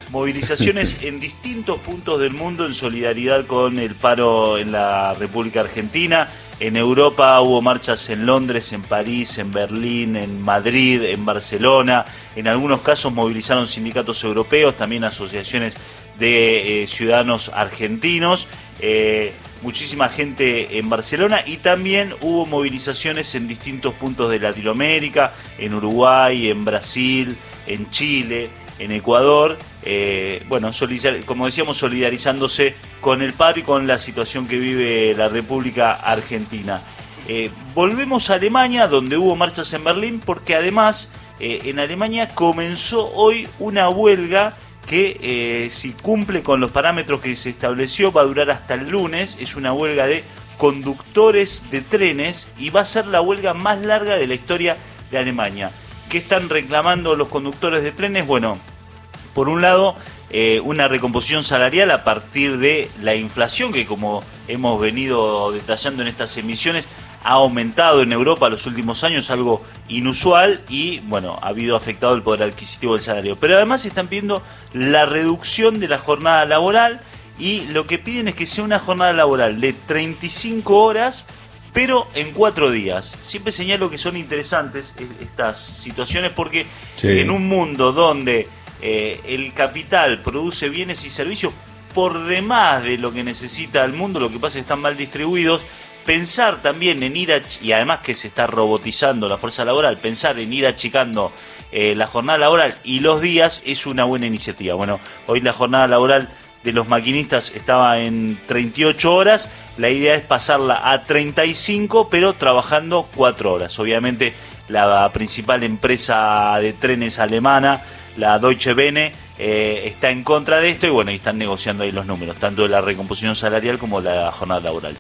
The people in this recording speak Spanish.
movilizaciones en distintos puntos del mundo en solidaridad con el paro en la República Argentina. En Europa hubo marchas en Londres, en París, en Berlín, en Madrid, en Barcelona. En algunos casos movilizaron sindicatos europeos, también asociaciones de ciudadanos argentinos. Muchísima gente en Barcelona, y también hubo movilizaciones en distintos puntos de Latinoamérica, en Uruguay, en Brasil, en Chile, en Ecuador, como decíamos, solidarizándose con el paro y con la situación que vive la República Argentina. Volvemos a Alemania, donde hubo marchas en Berlín, porque además en Alemania comenzó hoy una huelga que si cumple con los parámetros que se estableció va a durar hasta el lunes. Es una huelga de conductores de trenes y va a ser la huelga más larga de la historia de Alemania. ¿Qué están reclamando los conductores de trenes? Bueno, por un lado, una recomposición salarial a partir de la inflación, que como hemos venido detallando en estas emisiones, ha aumentado en Europa los últimos años, algo inusual, y bueno, ha habido afectado el poder adquisitivo del salario. Pero además están pidiendo la reducción de la jornada laboral, y lo que piden es que sea una jornada laboral de 35 horas, pero en 4 días. Siempre señalo que son interesantes estas situaciones porque en un mundo donde el capital produce bienes y servicios por demás de lo que necesita el mundo, lo que pasa es que están mal distribuidos. Pensar también en y además que se está robotizando la fuerza laboral, pensar en ir achicando la jornada laboral y los días es una buena iniciativa. Bueno, hoy la jornada laboral de los maquinistas estaba en 38 horas, la idea es pasarla a 35, pero trabajando 4 horas. Obviamente la principal empresa de trenes alemana, la Deutsche Bahn, está en contra de esto, y bueno, y están negociando ahí los números, tanto de la recomposición salarial como la jornada laboral.